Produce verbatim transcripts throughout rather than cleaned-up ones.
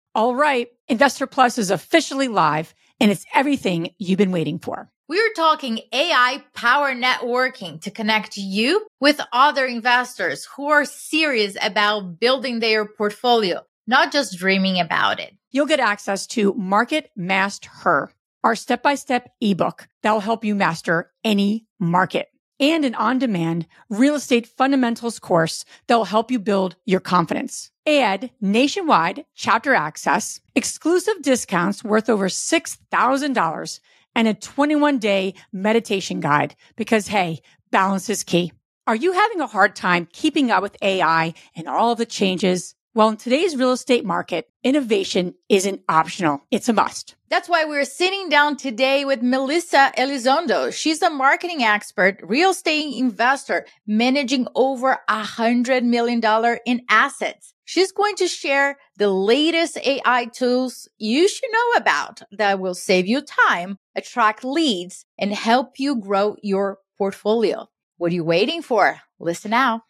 All right, Investor Plus is officially live, and it's everything you've been waiting for. We're talking A I power networking to connect you with other investors who are serious about building their portfolio, not just dreaming about it. You'll get access to Market Master Her, our step-by-step ebook that will help you master any market, and an on-demand real estate fundamentals course that will help you build your confidence. Add nationwide chapter access, exclusive discounts worth over six thousand dollars, and a twenty-one day meditation guide because, hey, balance is key. Are you having a hard time keeping up with A I and all of the changes? Well, in today's real estate market, innovation isn't optional. It's a must. That's why we're sitting down today with Melissa Elizondo. She's a marketing expert, real estate investor, managing over one hundred million dollars in assets. She's going to share the latest A I tools you should know about that will save you time, attract leads, and help you grow your portfolio. What are you waiting for? Listen out.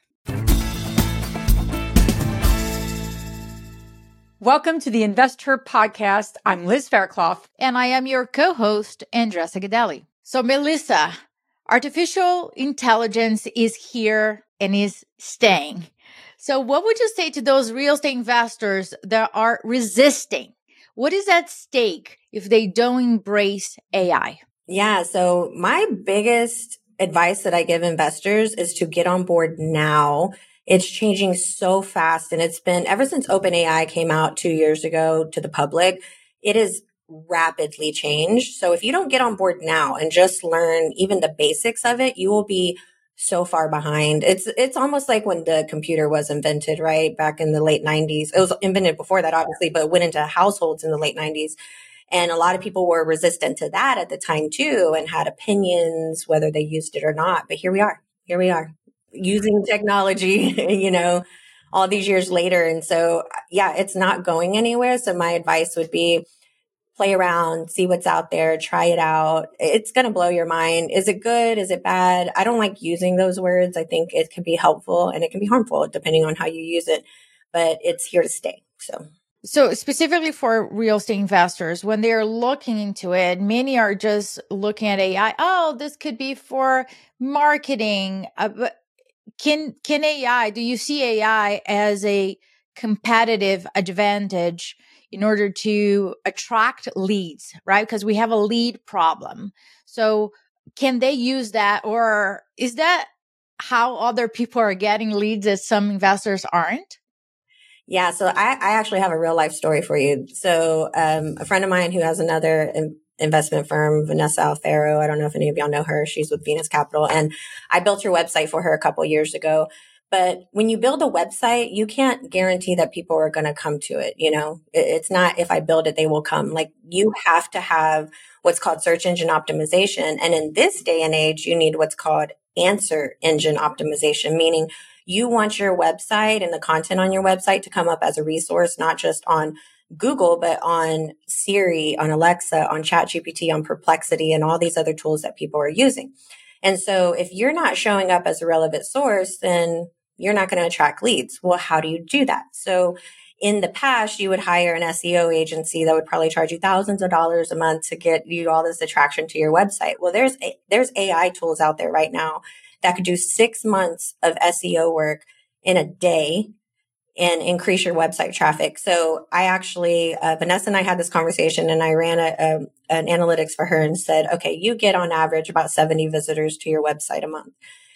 Welcome to the Investor Podcast. I'm Liz Faircloth. And I am your co-host, Andressa Gadelli. So, Melissa, artificial intelligence is here and is staying. So what would you say to those real estate investors that are resisting? What is at stake if they don't embrace A I? Yeah, so my biggest advice that I give investors is to get on board now. It's changing so fast, and it's been ever since OpenAI came out two years ago to the public, it has rapidly changed. So if you don't get on board now and just learn even the basics of it, you will be so far behind. It's it's almost like when the computer was invented, right? Back in the late nineties. It was invented before that, obviously, but went into households in the late nineties. And a lot of people were resistant to that at the time too, and had opinions, whether they used it or not. But here we are. Here we are. Using technology, you know, all these years later. And so, yeah, it's not going anywhere. So my advice would be play around, see what's out there, try it out. It's going to blow your mind. Is it good? Is it bad? I don't like using those words. I think it can be helpful and it can be harmful depending on how you use it, but it's here to stay. So. So specifically for real estate investors, when they're looking into it, many are just looking at A I. Oh, this could be for marketing. Uh, but Can can A I, do you see A I as a competitive advantage in order to attract leads, right? Because we have a lead problem. So can they use that, or is that how other people are getting leads that some investors aren't? Yeah, so I, I actually have a real life story for you. So um, a friend of mine who has another in, investment firm, Vanessa Alfaro. I don't know if any of y'all know her. She's with Venus Capital. And I built her website for her a couple of years ago. But when you build a website, you can't guarantee that people are going to come to it. You know, it's not if I build it, they will come. Like you have to have what's called search engine optimization. And in this day and age, you need what's called answer engine optimization, meaning you want your website and the content on your website to come up as a resource, not just on Google, but on Siri, on Alexa, on ChatGPT, on Perplexity, and all these other tools that people are using. And so if you're not showing up as a relevant source, then you're not going to attract leads. Well, how do you do that? So in the past, you would hire an S E O agency that would probably charge you thousands of dollars a month to get you all this attraction to your website. Well, there's a, there's A I tools out there right now that could do six months of S E O work in a day and increase your website traffic. So I actually, uh, Vanessa and I had this conversation, and I ran a, a, an analytics for her and said, okay, you get on average about seventy visitors to your website a month.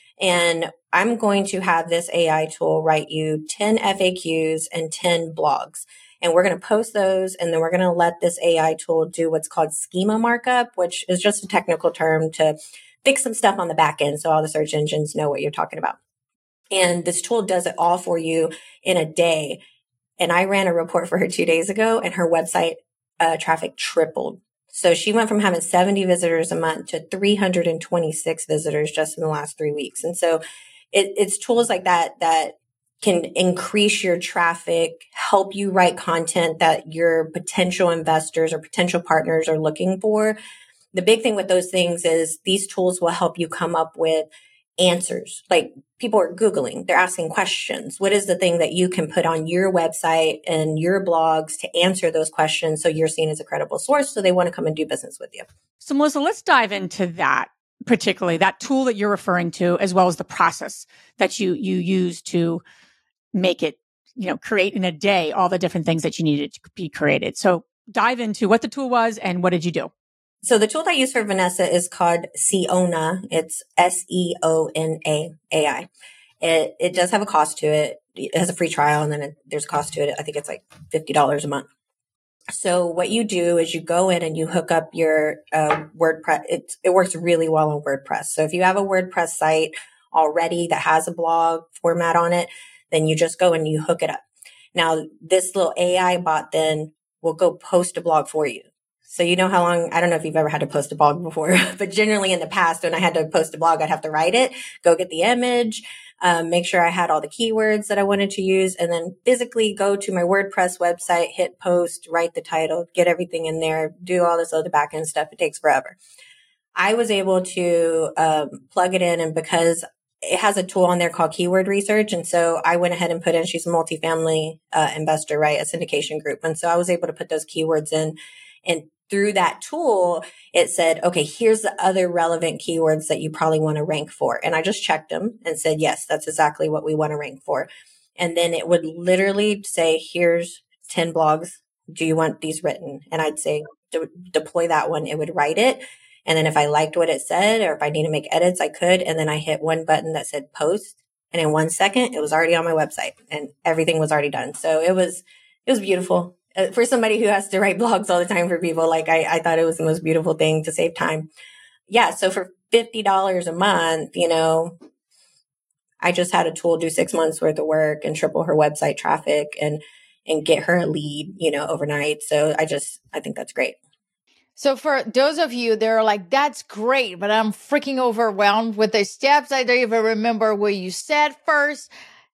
And I'm going to have this A I tool write you ten F A Qs and ten blogs. And we're going to post those, and then we're going to let this A I tool do what's called schema markup, which is just a technical term to fix some stuff on the back end so all the search engines know what you're talking about. And this tool does it all for you in a day. And I ran a report for her two days ago, and her website uh, traffic tripled. So she went from having seventy visitors a month to three hundred twenty-six visitors just in the last three weeks. And so it, it's tools like that that can increase your traffic, help you write content that your potential investors or potential partners are looking for. The big thing with those things is these tools will help you come up with answers. Like people are Googling, they're asking questions. What is the thing that you can put on your website and your blogs to answer those questions so you're seen as a credible source so they want to come and do business with you? So Melissa, let's dive into that, particularly that tool that you're referring to, as well as the process that you you use to make it, you know, create in a day all the different things that you needed to be created. So dive into what the tool was and what did you do? So the tool that I use for Vanessa is called Seona. It's S E O N A A I. It it does have a cost to it. It has a free trial, and then it, there's a cost to it. I think it's like fifty dollars a month. So what you do is you go in and you hook up your uh, WordPress. It, it works really well on WordPress. So if you have a WordPress site already that has a blog format on it, then you just go and you hook it up. Now, this little A I bot then will go post a blog for you. So you know how long, I don't know if you've ever had to post a blog before, but generally in the past, when I had to post a blog, I'd have to write it, go get the image, um, make sure I had all the keywords that I wanted to use, and then physically go to my WordPress website, hit post, write the title, get everything in there, do all this other backend stuff. It takes forever. I was able to um, plug it in, and because it has a tool on there called Keyword Research. And so I went ahead and put in, she's a multifamily uh, investor, right? A syndication group. And so I was able to put those keywords in, and through that tool, it said, okay, here's the other relevant keywords that you probably want to rank for. And I just checked them and said, yes, that's exactly what we want to rank for. And then it would literally say, here's ten blogs. Do you want these written? And I'd say, de- deploy that one. It would write it. And then if I liked what it said, or if I need to make edits, I could. And then I hit one button that said post. And in one second, it was already on my website and everything was already done. So it was, it was beautiful. Uh, for somebody who has to write blogs all the time for people, like I, I thought it was the most beautiful thing to save time. Yeah. So for fifty dollars a month, you know, I just had a tool do six months worth of work and triple her website traffic and, and get her a lead, you know, overnight. So I just, I think that's great. So for those of you that are like, that's great, but I'm freaking overwhelmed with the steps. I don't even remember what you said first.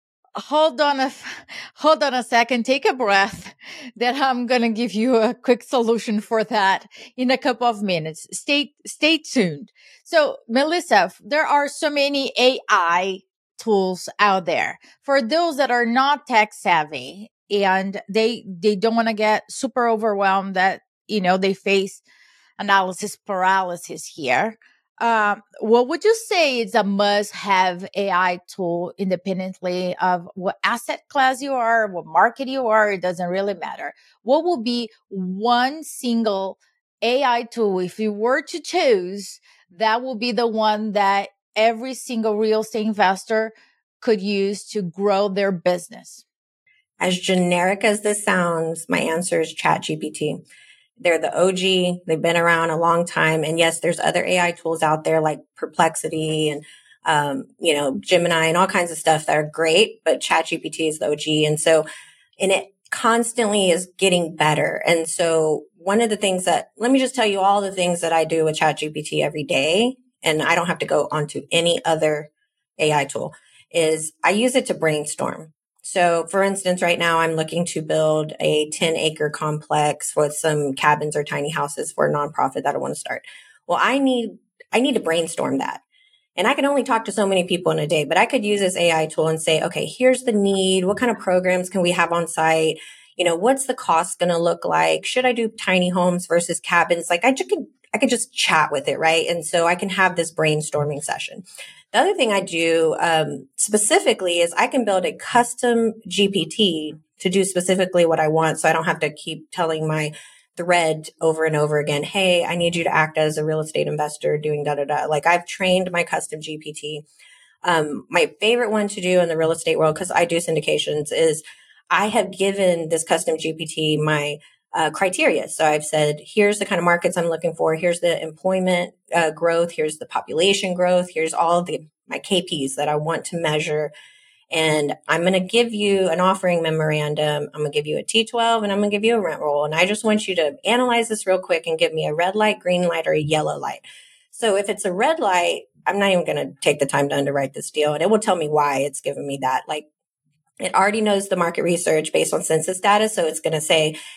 Hold on a, hold on a second. Take a breath. That I'm going to give you a quick solution for that in a couple of minutes. Stay, stay tuned. So Melissa, there are so many A I tools out there for those that are not tech savvy and they, they don't want to get super overwhelmed that, you know, they face analysis paralysis here. Um, what would you say is a must-have A I tool independently of what asset class you are, what market you are? It doesn't really matter. What would be one single A I tool, if you were to choose, that will be the one that every single real estate investor could use to grow their business? As generic as this sounds, my answer is ChatGPT. They're the O G. They've been around a long time. And yes, there's other A I tools out there like Perplexity and, um, you know, Gemini and all kinds of stuff that are great, but ChatGPT is the O G. And so, and it constantly is getting better. And so one of the things that, let me just tell you all the things that I do with ChatGPT every day, and I don't have to go onto any other A I tool, is I use it to brainstorm. So for instance, right now I'm looking to build a ten acre complex with some cabins or tiny houses for a nonprofit that I want to start. Well, I need, I need to brainstorm that. And I can only talk to so many people in a day, but I could use this A I tool and say, okay, here's the need. What kind of programs can we have on site? You know, what's the cost going to look like? Should I do tiny homes versus cabins? Like I just could, I could just chat with it, right? And so I can have this brainstorming session. The other thing I do um, specifically is I can build a custom G P T to do specifically what I want. So I don't have to keep telling my thread over and over again, hey, I need you to act as a real estate investor doing da da da. Like I've trained my custom G P T. Um, my favorite one to do in the real estate world, because I do syndications, is I have given this custom G P T my Uh, criteria. So I've said, here's the kind of markets I'm looking for. Here's the employment uh, growth. Here's the population growth. Here's all of the, my K Ps that I want to measure. And I'm going to give you an offering memorandum. I'm going to give you a T twelve and I'm going to give you a rent roll. And I just want you to analyze this real quick and give me a red light, green light, or a yellow light. So if it's a red light, I'm not even going to take the time to underwrite this deal. And it will tell me why it's giving me that. Like it already knows the market research based on census data. So it's going to say,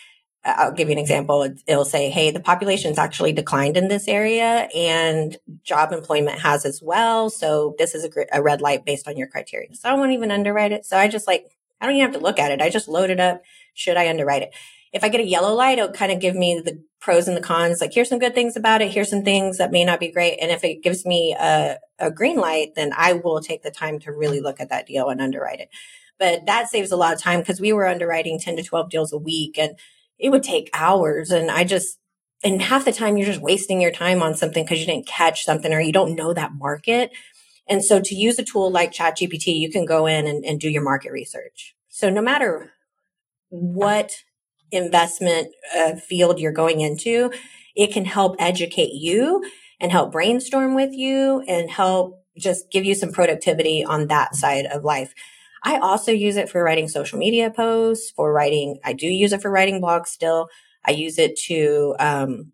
I'll give you an example. It'll say, hey, the population's actually declined in this area and job employment has as well. So this is a, a red light based on your criteria. So I won't even underwrite it. So I just like, I don't even have to look at it. I just load it up. Should I underwrite it? If I get a yellow light, it'll kind of give me the pros and the cons. Like, here's some good things about it. Here's some things that may not be great. And if it gives me a, a green light, then I will take the time to really look at that deal and underwrite it. But that saves a lot of time because we were underwriting ten to twelve deals a week and it would take hours. And I just, and half the time you're just wasting your time on something because you didn't catch something or you don't know that market. And so to use a tool like ChatGPT, you can go in and, and do your market research. So no matter what investment uh, field you're going into, it can help educate you and help brainstorm with you and help just give you some productivity on that side of life. I also use it for writing social media posts, for writing, I do use it for writing blogs still. I use it to um,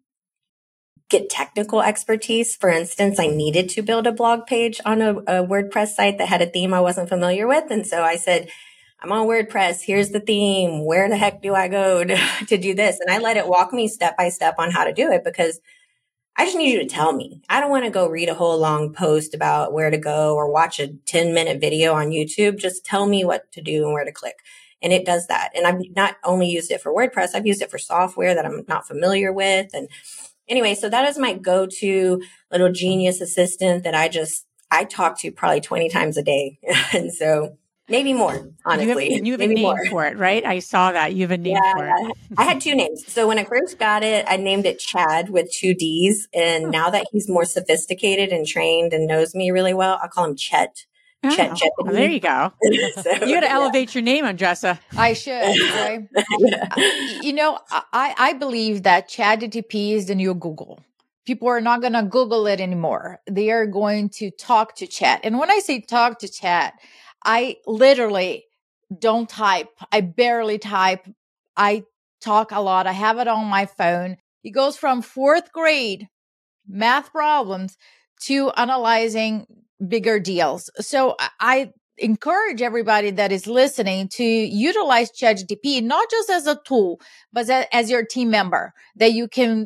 get technical expertise. For instance, I needed to build a blog page on a, a WordPress site that had a theme I wasn't familiar with. And so I said, I'm on WordPress. Here's the theme. Where the heck do I go to, to do this? And I let it walk me step by step on how to do it because I just need you to tell me. I don't want to go read a whole long post about where to go or watch a ten minute video on YouTube. Just tell me what to do and where to click. And it does that. And I've not only used it for WordPress, I've used it for software that I'm not familiar with. And anyway, so that is my go-to little genius assistant that I just, I talk to probably twenty times a day. And so maybe more, honestly. You have, you have a maybe name more. for it, right? I saw that. You have a name yeah, for it. I had two names. So when I first got it, I named it Chad with two D's. And oh. now that he's more sophisticated and trained and knows me really well, I call him Chet. Oh, Chet Jeopardy. There you go. so, you got to elevate yeah. your name, Andressa. I should. Right? yeah. You know, I, I believe that ChatGPT is the new Google. People are not going to Google it anymore. They are going to talk to Chat. And when I say talk to Chat, I literally don't type. I barely type. I talk a lot. I have it on my phone. It goes from fourth grade math problems to analyzing bigger deals. So I encourage everybody that is listening to utilize ChatGPT, not just as a tool, but as your team member that you can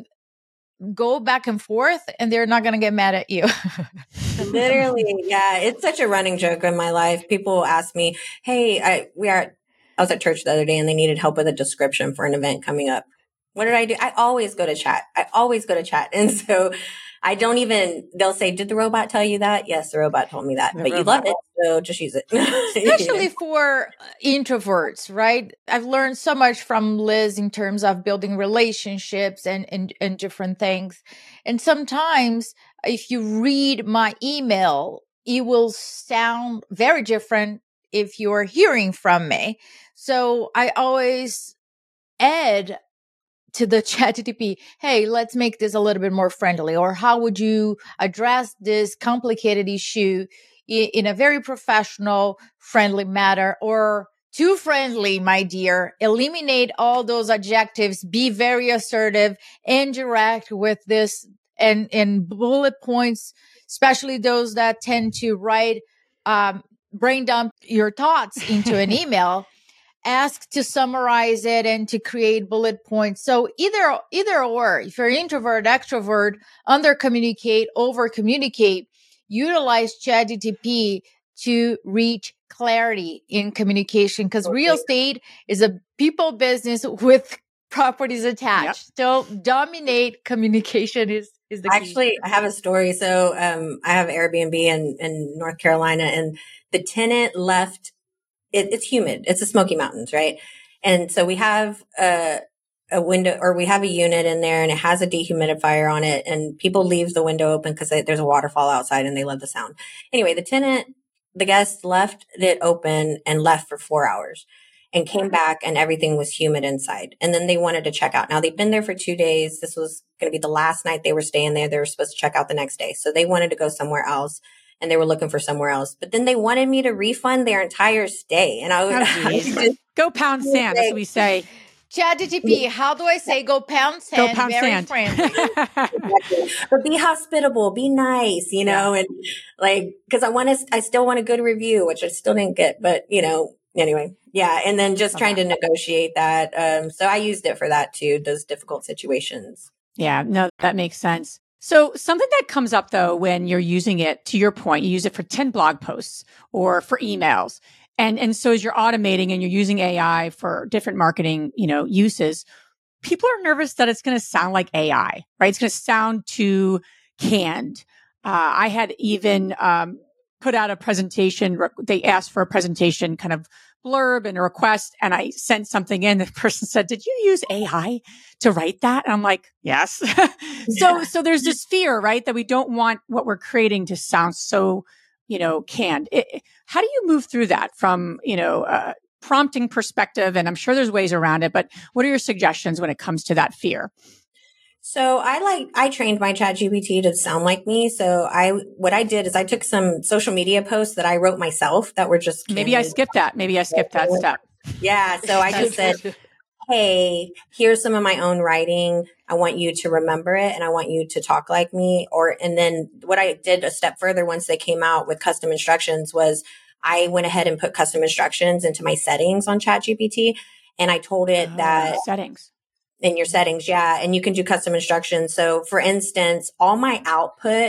go back and forth and they're not going to get mad at you. Literally. Yeah. It's such a running joke in my life. People ask me, hey, I, we are, I was at church the other day and they needed help with a description for an event coming up. What did I do? I always go to Chat. I always go to Chat. And so I don't even, they'll say, did the robot tell you that? Yes, the robot told me that, the but robot. You love it. So just use it. Especially for introverts, right? I've learned so much from Liz in terms of building relationships and, and, and different things. And sometimes if you read my email, it will sound very different if you're hearing from me. So I always add to the ChatGPT, hey, let's make this a little bit more friendly, or how would you address this complicated issue in, in a very professional, friendly manner, or too friendly, my dear. Eliminate all those adjectives, be very assertive and direct with this and, and bullet points, especially those that tend to write, um, brain dump your thoughts into an email. Ask to summarize it and to create bullet points. So either, either or, if you're introvert, extrovert, under communicate, over communicate, utilize ChatGPT to reach clarity in communication, because okay. real estate is a people business with properties attached. Yep. So dominate communication is, is the key. Actually, I have a story. So, um, I have Airbnb in, in North Carolina and the tenant left. It, it's humid. It's the Smoky Mountains, right? And so we have a, a window, or we have a unit in there, and it has a dehumidifier on it. And people leave the window open because there's a waterfall outside, and they love the sound. Anyway, the tenant, the guest left it open and left for four hours, and came back, and everything was humid inside. And then they wanted to check out. Now they've been there for two days. This was going to be the last night they were staying there. They were supposed to check out the next day, so they wanted to go somewhere else. And they were looking for somewhere else. But then they wanted me to refund their entire stay. And I was, oh, I just, go pound sand, as we say. ChatGPT, how do I say go pound sand? Go pound very sand. friendly. Exactly. But be hospitable, be nice, you know, yeah. and like, because I want to, I still want a good review, which I still didn't get. But, you know, anyway, yeah. And then just trying to negotiate that. Um, so I used it for that too, those difficult situations. Yeah, no, that makes sense. So something that comes up though, when you're using it, to your point, you use it for ten blog posts or for emails. And, and so as you're automating and you're using A I for different marketing, you know, uses, people are nervous that it's going to sound like A I, right? It's going to sound too canned. Uh, I had even, um, put out a presentation. They asked for a presentation kind of blurb and a request. And I sent something in. The person said, did you use A I to write that? And I'm like, yes. so, so there's this fear, right? That we don't want what we're creating to sound so, you know, canned. It, how do you move through that from, you know, uh, prompting perspective? And I'm sure there's ways around it, but what are your suggestions when it comes to that fear? So I like, I trained my ChatGPT to sound like me. So I, what I did is I took some social media posts that I wrote myself that were just. Maybe I skipped that. Maybe I skipped that step. Yeah. So I just said, hey, here's some of my own writing. I want you to remember it and I want you to talk like me. Or, and then what I did a step further once they came out with custom instructions was I went ahead and put custom instructions into my settings on ChatGPT. And I told it oh, that settings. In your settings, yeah. And you can do custom instructions. So for instance, all my output,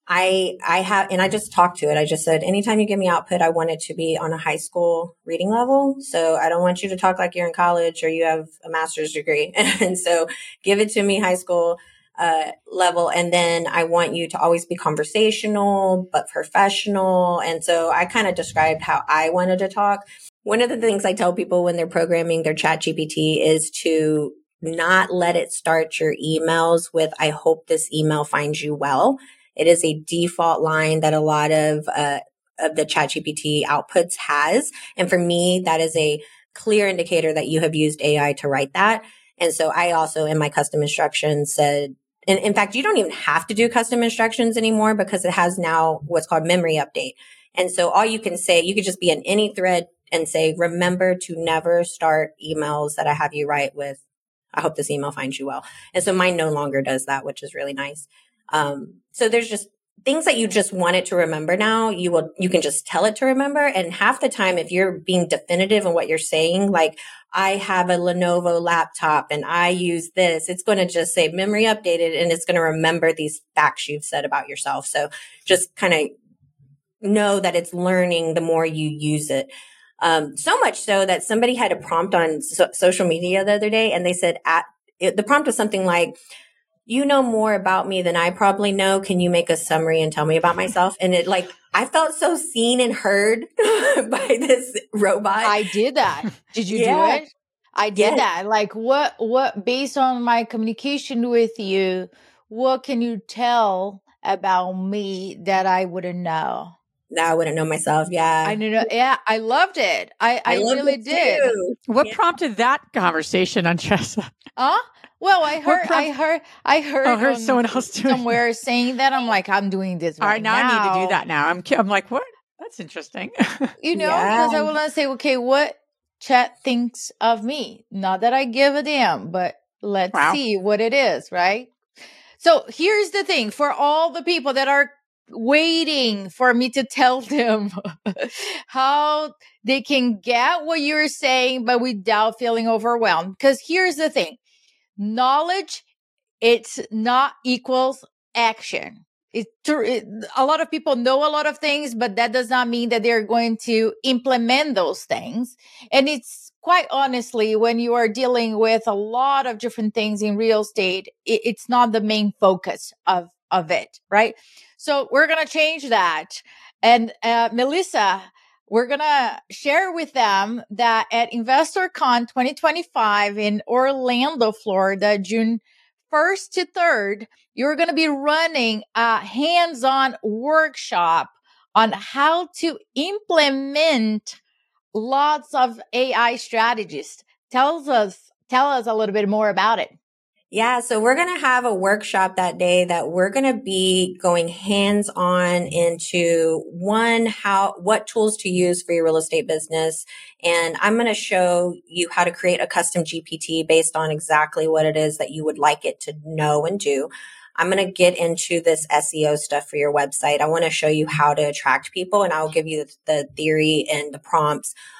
I, I have, and I just talked to it. I just said, anytime you give me output, I want it to be on a high school reading level. So I don't want you to talk like you're in college or you have a master's degree. And so give it to me high school uh, level. And then I want you to always be conversational, but professional. And so I kind of described how I wanted to talk. One of the things I tell people when they're programming their ChatGPT is to not let it start your emails with, I hope this email finds you well. It is a default line that a lot of, uh, of the ChatGPT outputs has. And for me, that is a clear indicator that you have used A I to write that. And so I also, in my custom instructions said, and in fact, you don't even have to do custom instructions anymore because it has now what's called memory update. And so all you can say, you could just be in any thread and say, remember to never start emails that I have you write with, I hope this email finds you well. And so mine no longer does that, which is really nice. Um, so there's just things that you just want it to remember now. You will, you can just tell it to remember. And half the time, if you're being definitive in what you're saying, like I have a Lenovo laptop and I use this, it's going to just say memory updated and it's going to remember these facts you've said about yourself. So just kind of know that it's learning the more you use it. Um, so much so that somebody had a prompt on so- social media the other day and they said, at, it, the prompt was something like, you know more about me than I probably know. Can you make a summary and tell me about myself? And it like, I felt so seen and heard by this robot. I did that. Did you Yeah. do it? I did Yes. that. Like what, what, based on my communication with you, what can you tell about me that I wouldn't know? Now I wouldn't know myself. Yeah. I knew. Yeah, I loved it. I, I, I loved really it did. too. What Yeah. prompted that conversation on Chessa? Huh? Well, I heard, prompt- I heard, I heard, Oh, I heard on someone else doing it. somewhere saying that. I'm like, I'm doing this All right, right, now, I need to do that now. I'm, ki- I'm like, what? That's interesting. You know, Yeah. because I want to say, okay, what chat thinks of me? Not that I give a damn, but let's Wow. see what it is, right? So here's the thing for all the people that are waiting for me to tell them how they can get what you're saying, but without feeling overwhelmed. Because here's the thing. Knowledge, it's not equals action. It, it, a lot of people know a lot of things, but that does not mean that they're going to implement those things. And it's quite honestly, when you are dealing with a lot of different things in real estate, it, it's not the main focus of, of it, right? So we're going to change that. And uh, Melissa, we're going to share with them that at InvestorCon twenty twenty-five in Orlando, Florida, June first to third, you're going to be running a hands-on workshop on how to implement lots of A I strategies. Tell us, tell us a little bit more about it. Yeah, so we're going to have a workshop that day that we're going to be going hands-on into one, how, what tools to use for your real estate business. And I'm going to show you how to create a custom G P T based on exactly what it is that you would like it to know and do. I'm going to get into this S E O stuff for your website. I want to show you how to attract people, and I'll give you the theory and the prompts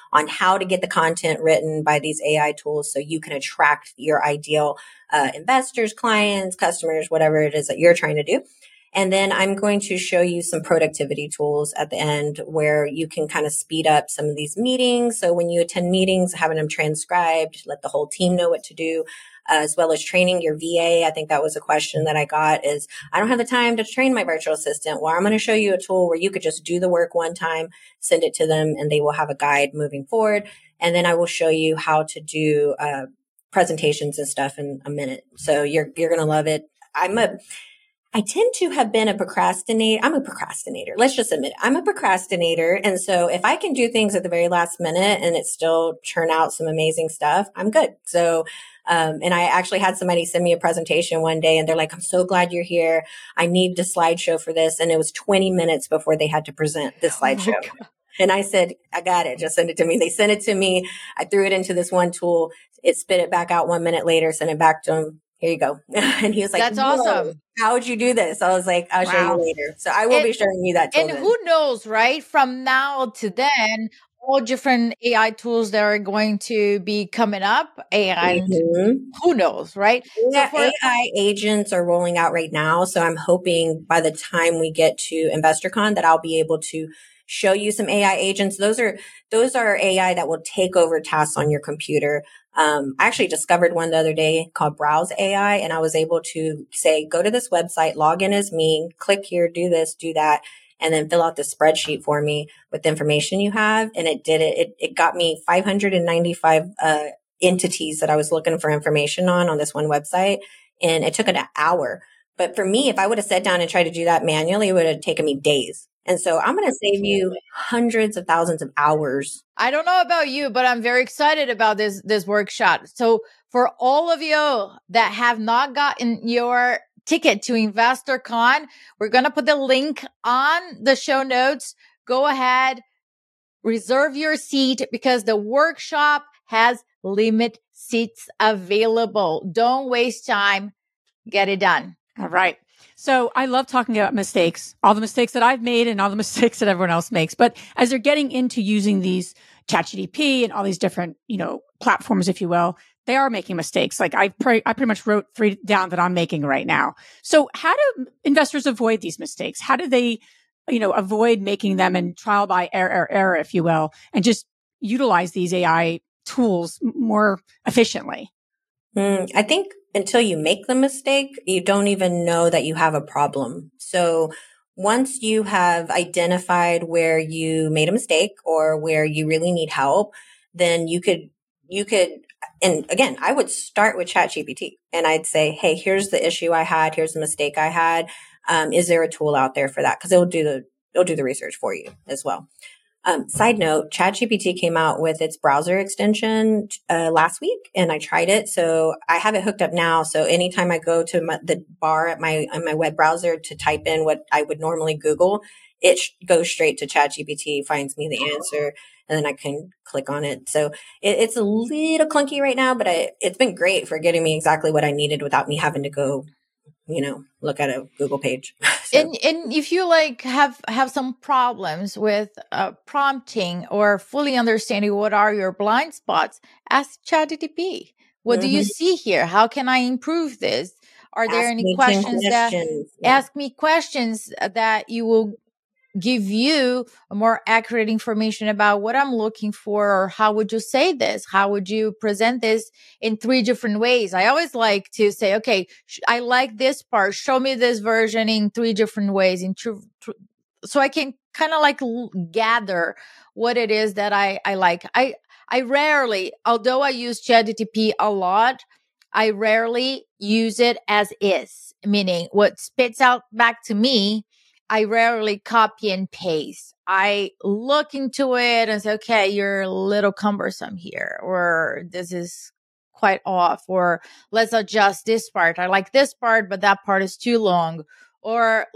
on how to get the content written by these A I tools so you can attract your ideal uh, investors, clients, customers, whatever it is that you're trying to do. And then I'm going to show you some productivity tools at the end where you can kind of speed up some of these meetings. So when you attend meetings, having them transcribed, let the whole team know what to do, uh, as well as training your V A. I think that was a question that I got is, I don't have the time to train my virtual assistant. Well, I'm going to show you a tool where you could just do the work one time, send it to them, and they will have a guide moving forward. And then I will show you how to do uh, presentations and stuff in a minute. So you're you're going to love it. I'm a I tend to have been a procrastinator. I'm a procrastinator. Let's just admit it. I'm a procrastinator. And so if I can do things at the very last minute and it still churn out some amazing stuff, I'm good. So, um, and I actually had somebody send me a presentation one day and they're like, I'm so glad you're here. I need a slideshow for this. And it was twenty minutes before they had to present this slideshow. Oh, and I said, I got it. Just send it to me. They sent it to me. I threw it into this one tool. It spit it back out one minute later, sent it back to him. Here you go. And he was like, that's awesome. How would you do this? I was like, I'll wow. show you later. So I will and, be showing you that. And then. who knows, right? From now to then, all different A I tools that are going to be coming up. And mm-hmm. who knows, right? Yeah, so for- A I agents are rolling out right now. So I'm hoping by the time we get to InvestorCon that I'll be able to show you some A I agents. Those are, those are A I that will take over tasks on your computer. Um, I actually discovered one the other day called Browse A I, and I was able to say, go to this website, log in as me, click here, do this, do that, and then fill out the spreadsheet for me with the information you have. And it did it. It, it got me five hundred ninety-five uh, entities that I was looking for information on on this one website. And it took an hour. But for me, if I would have sat down and tried to do that manually, it would have taken me days. And so I'm going to save you hundreds of thousands of hours. I don't know about you, but I'm very excited about this, this workshop. So for all of you that have not gotten your ticket to InvestorCon, we're going to put the link on the show notes. Go ahead, reserve your seat because the workshop has limit seats available. Don't waste time. Get it done. All right. So I love talking about mistakes, all the mistakes that I've made and all the mistakes that everyone else makes. But as they're getting into using these ChatGPT and all these different, you know, platforms, if you will, they are making mistakes. Like I, pre- I pretty much wrote three down that I'm making right now. So how do investors avoid these mistakes? How do they, you know, avoid making them and trial by error, error, error, if you will, and just utilize these A I tools more efficiently? Mm, I think until you make the mistake, you don't even know that you have a problem. So once you have identified where you made a mistake or where you really need help, then you could, you could, and again, I would start with ChatGPT and I'd say, hey, here's the issue I had. Here's the mistake I had. Um, is there a tool out there for that? Cause it'll do the, it'll do the research for you as well. Um, side note, ChatGPT came out with its browser extension uh, last week, and I tried it. So I have it hooked up now. So anytime I go to my, the bar at my on my web browser to type in what I would normally Google, it sh- goes straight to ChatGPT, finds me the answer, and then I can click on it. So it, it's a little clunky right now, but I, it's been great for getting me exactly what I needed without me having to go, you know, look at a Google page. So. And and if you like have have some problems with uh, prompting or fully understanding what are your blind spots, ask ChatGPT. What mm-hmm. do you see here? How can I improve this? Are ask there any questions, questions that yeah. ask me questions that you will give you a more accurate information about what I'm looking for, or how would you say this? How would you present this in three different ways? I always like to say, okay, sh- I like this part. Show me this version in three different ways. In tr- tr- so I can kind of like l- gather what it is that I, I like. I, I rarely, although I use ChatGPT a lot, I rarely use it as is, meaning what spits out back to me, I rarely copy and paste. I look into it and say, okay, you're a little cumbersome here, or this is quite off, or let's adjust this part. I like this part, but that part is too long. Or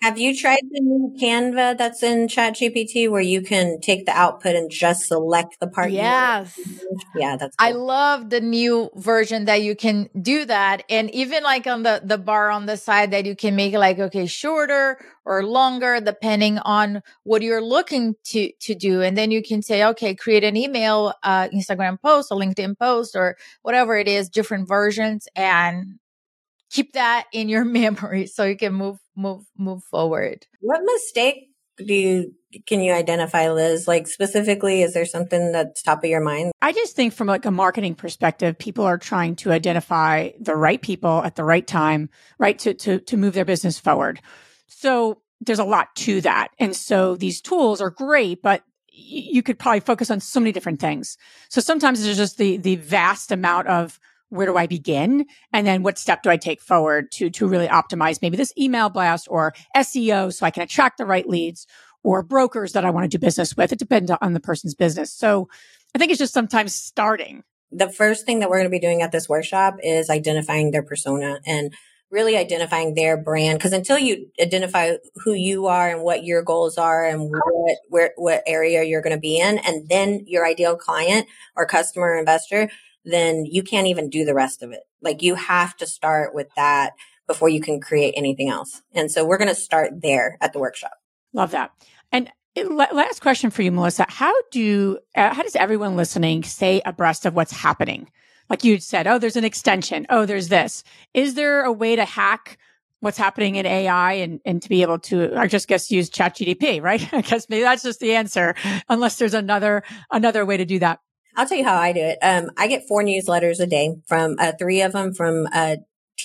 Have you tried the new Canva that's in ChatGPT where you can take the output and just select the part Yes. you want to? Yeah, that's cool. I love the new version that you can do that. And even like on the, the bar on the side that you can make it like, okay, shorter or longer, depending on what you're looking to, to do. And then you can say, okay, create an email, uh, Instagram post, a LinkedIn post, or whatever it is, different versions, and keep that in your memory so you can move, move, move forward. What mistake do you, can you identify, Liz? Like specifically, is there something that's top of your mind? I just think from like a marketing perspective, people are trying to identify the right people at the right time, right? To, to, to move their business forward. So there's a lot to that. And so these tools are great, but you could probably focus on so many different things. So sometimes there's just the, the vast amount of where do I begin? And then what step do I take forward to, to really optimize maybe this email blast or S E O so I can attract the right leads or brokers that I want to do business with. It depends on the person's business. So I think it's just sometimes starting. The first thing that we're going to be doing at this workshop is identifying their persona and really identifying their brand. Because until you identify who you are and what your goals are and what where what area you're going to be in, and then your ideal client or customer or investor, then you can't even do the rest of it. Like you have to start with that before you can create anything else. And so we're going to start there at the workshop. Love that. And it, last question for you, Melissa. How do, uh, how does everyone listening stay abreast of what's happening? Like you said, oh, there's an extension. Oh, there's this. Is there a way to hack what's happening in A I and, and to be able to, I just guess, use ChatGPT, right? I guess maybe that's just the answer, unless there's another, another way to do that. I'll tell you how I do it. Um, I get four newsletters a day from uh, three of them from uh,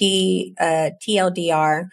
T uh, T L D R,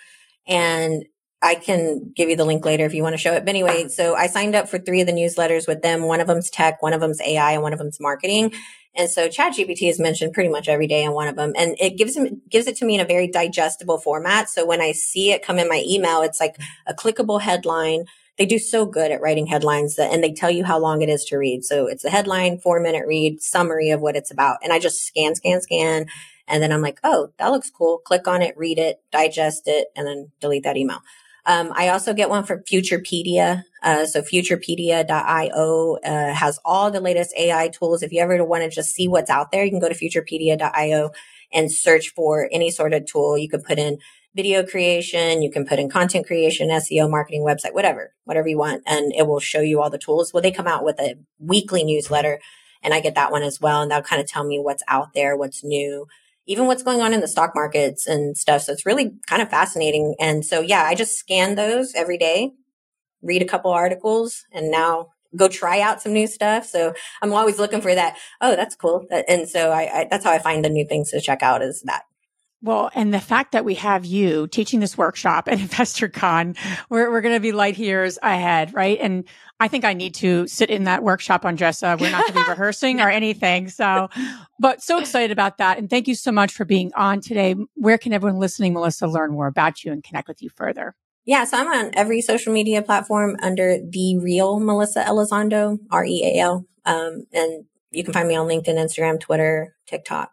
and I can give you the link later if you want to show it. But anyway, so I signed up for three of the newsletters with them. One of them's tech, one of them's A I, and one of them's marketing. And so ChatGPT is mentioned pretty much every day on one of them, and it gives them gives it to me in a very digestible format. So when I see it come in my email, it's like a clickable headline. They do so good at writing headlines that, and they tell you how long it is to read. So it's a headline, four minute read, summary of what it's about. And I just scan, scan, scan. And then I'm like, oh, that looks cool. Click on it, read it, digest it, and then delete that email. Um, I also get one from Futurepedia. Uh, so futurepedia dot io uh, has all the latest A I tools. If you ever want to just see what's out there, you can go to futurepedia dot io and search for any sort of tool. You could put in video creation, you can put in content creation, S E O, marketing, website, whatever, whatever you want. And it will show you all the tools. Well, they come out with a weekly newsletter, and I get that one as well. And that'll kind of tell me what's out there, what's new, even what's going on in the stock markets and stuff. So it's really kind of fascinating. And so, yeah, I just scan those every day, read a couple articles, and now go try out some new stuff. So I'm always looking for that. Oh, that's cool. And so I, I that's how I find the new things to check out, is that. Well, and the fact that we have you teaching this workshop at InvestorCon, we're, we're going to be light years ahead, right? And I think I need to sit in that workshop, Andressa. We're not going to be rehearsing or anything. So, but so excited about that. And thank you so much for being on today. Where can everyone listening, Melissa, learn more about you and connect with you further? Yeah, so I'm on every social media platform under The Real Melissa Elizondo, R E A L. Um, and you can find me on LinkedIn, Instagram, Twitter, TikTok,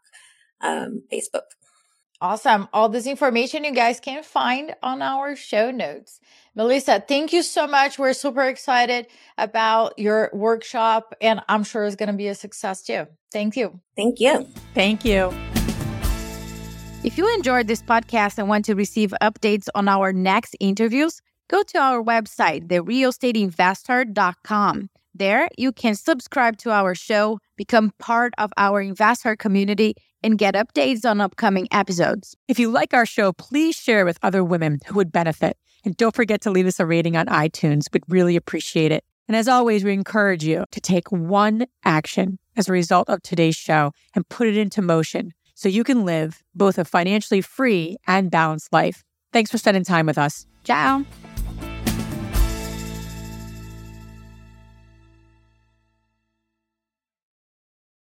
um, Facebook. Awesome. All this information you guys can find on our show notes. Melissa, thank you so much. We're super excited about your workshop, and I'm sure it's going to be a success too. Thank you. Thank you. Thank you. If you enjoyed this podcast and want to receive updates on our next interviews, go to our website, the real estate investor dot com. There, you can subscribe to our show, become part of our investor community, and get updates on upcoming episodes. If you like our show, please share with other women who would benefit. And don't forget to leave us a rating on iTunes. We'd really appreciate it. And as always, we encourage you to take one action as a result of today's show and put it into motion so you can live both a financially free and balanced life. Thanks for spending time with us. Ciao.